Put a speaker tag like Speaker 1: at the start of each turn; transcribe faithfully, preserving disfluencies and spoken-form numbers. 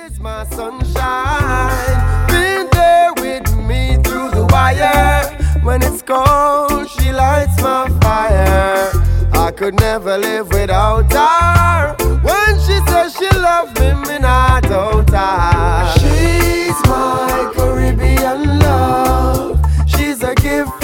Speaker 1: She's my sunshine, been there with me through the wire. When it's cold, she lights my fire. I could never live without her. When she says she loves me, me not doubt her. She's my Caribbean love. She's a gift